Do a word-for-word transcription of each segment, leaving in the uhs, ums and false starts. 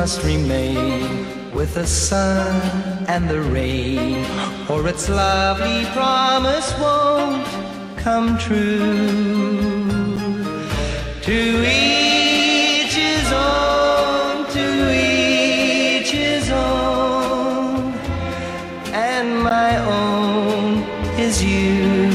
must remain with the sun and the rain, or its lovely promise won't come true. To each his own, to each his own, and my own is you.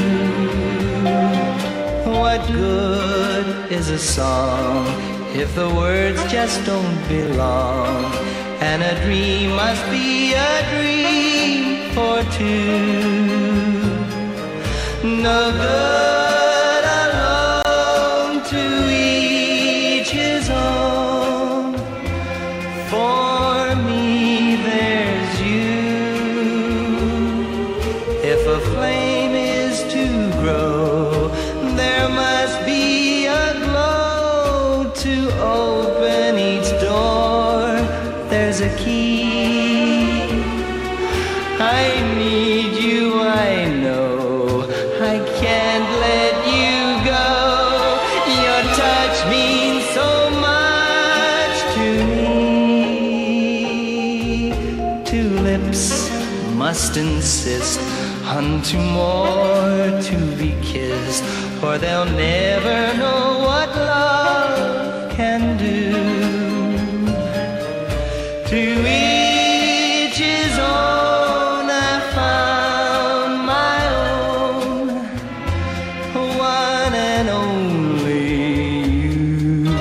What good is a song if the words just don't belong? And a dream must be a dream for two. No good alone, to each his own. For me there's you. If a flame is to grow, there must be a glow to open each door. There's a key. I need you, I know. I can't let you go. Your touch means so much to me. Two lips must insist unto more to be kissed, or they'll never know what love can do. To each his own, I found my own, one and only you.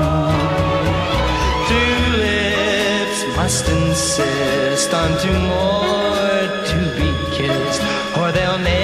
Two lips must insist on two more to be kissed, or they'll never